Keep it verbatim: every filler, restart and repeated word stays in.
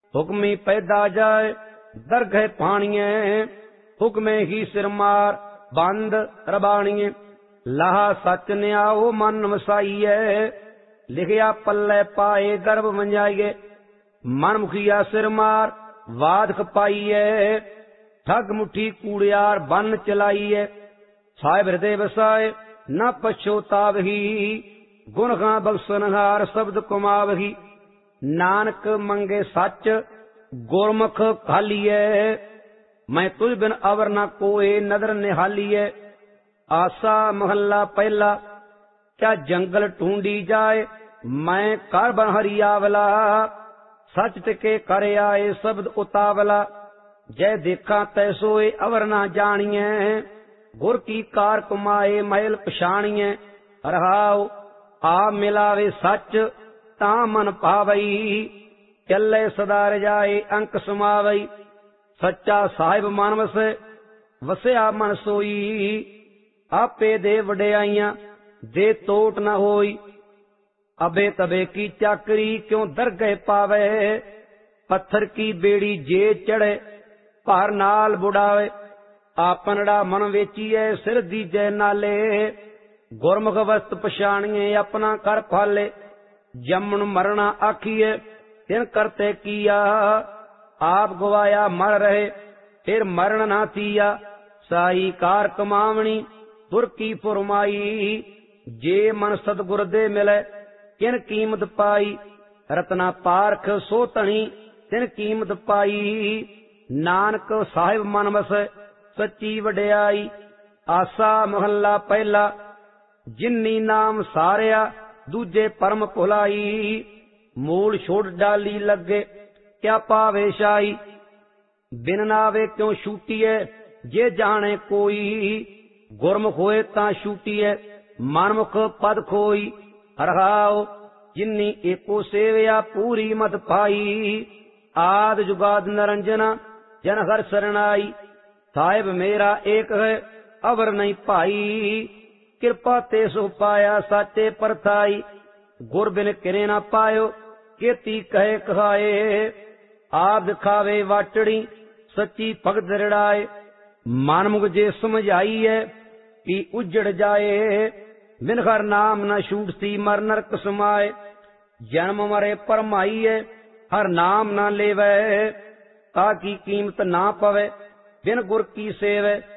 हुक्मी पैदा जाए दरगह पानिए, हुक्मे ही सिर मार बंद रबाणिए। लाहा सच न्याओ मन वसाइए, लिखिया पल्ले पाए गर्भ मंजाइए। मन मुखिया सिर मार वाद खपाइए, ठग मुठी कूड़ियार बन चलाइए। साहिब हृदय बसाए न पछोतावही, गुण खां बख्शनहार शब्द कुमावही। नानक मंगे सच गुरमुख खालिए, मैं तुझ बिन अवर न कोई नदर निहालिए। आसा महला पहला, क्या जंगल ढूंढी जाए मैं कर बन हरियावला। सच टिके कर आए शब्द उतावला, जय देखा तैसोए अवर ना जानिए। गुर की कार कुमाए मैल पछाणिए। रहाओ आ मिलावे सच ता मन पावई, चले सदा रजाए अंक समावई। सच्चा साहिब मन वसे वसिया मन सोई, आपे दे वड्याइयां दे तोट न होई। अबे तबे की चाकरी क्यों दरगह पावे, पत्थर की बेड़ी जे चढ़े भार नाल बुढ़ावे। आपनड़ा मन वेचीए सिर दीजे नाले, गुरमुख वस्त पछाणिए अपना कर फाले। जमन मरना आखिए तिन करते किया, आप गवाया मर रहे फिर मरण ना थिया। साई कार कमावनी दुर की फुरमाई, जे मन सतगुर दे मिले किन कीमत पाई। रत्ना पारख सो धनी तिन कीमत पाई, नानक साहिब मन वस सच्ची वड्याई। आसा महला पहला, जिन्नी नाम सारिया दूजे परम भुलाई। मूल छोड़ डाली लगे क्या पावे शाई, बिन नावे क्यों छूटीए जे जाने कोई। गुरमुख होए तां छूटीए मनमुख पद खोई। रहाओ जिन्नी एको सेवया पूरी मत पाई, आद जुगाद नरंजना जन हर शरणाई। साहिब मेरा एक है अवर नहीं पाई, कृपा ते सो पाया साचे परथाई। गुर बिन किरे ना पायो केती कहे कहाए, आप दिखावे वाटड़ी सच्ची भगत रड़ाए। मन मुख जे समझाई है कि उजड़ जाए, बिन हर नाम न छूटती मर नरक समाए। जन्म मरे परमाई है हर नाम न लेवे, ताकि कीमत ना पवे बिन गुर की सेवे।